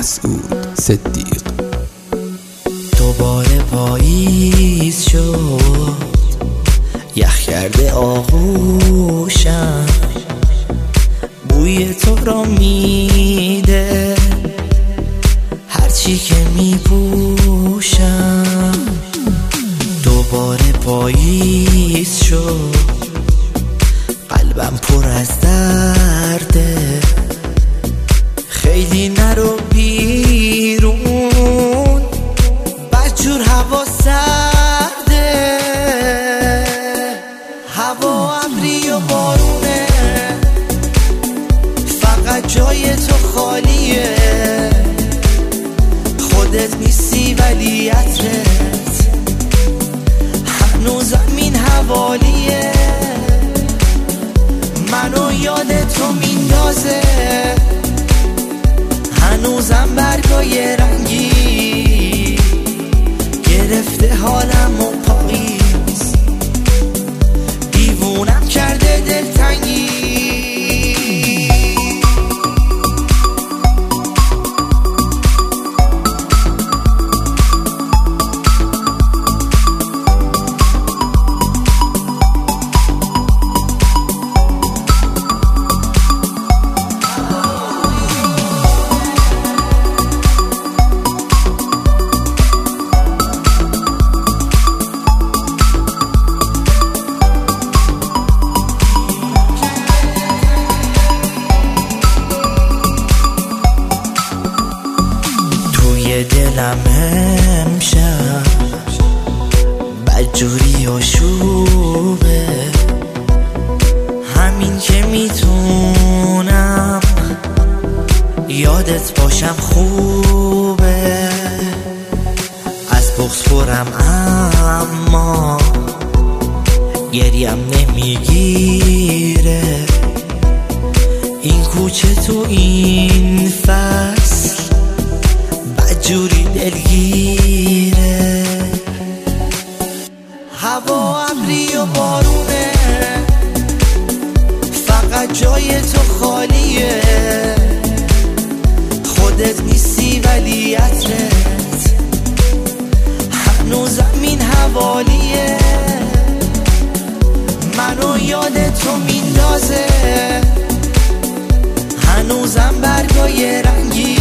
مسعود صدیق. دوباره پاییز شد، یخ کرده آغوشم، بوی تو را میده هرچی که میپوشم. دوباره پاییز شد، قلبم پر از درده، خیلی نرو بیرون، بدجور هوا سرده، هوا ابری و بارونه، فقط جای تو خالیه، خودت نیستی ولی عطرت هنوزم این حوالیه، منو یاد تو میندازه، هنوزم برگای رنگی گرفته حالم و پاییز، دیوونم کرده دلتنگی. دلم امشب بدجوری و شوبه، همین که میتونم یادت باشم خوبه، از بغض پرم اما گریم نمیگیره، این کوچه تو این فصل جوری دلگیره، هوا ابری و بارونه، فقط جای تو خالیه، خودت نیستی ولی عطرت هنوزم این حوالیه، منو یاد تو میندازه، هنوزم برگای رنگی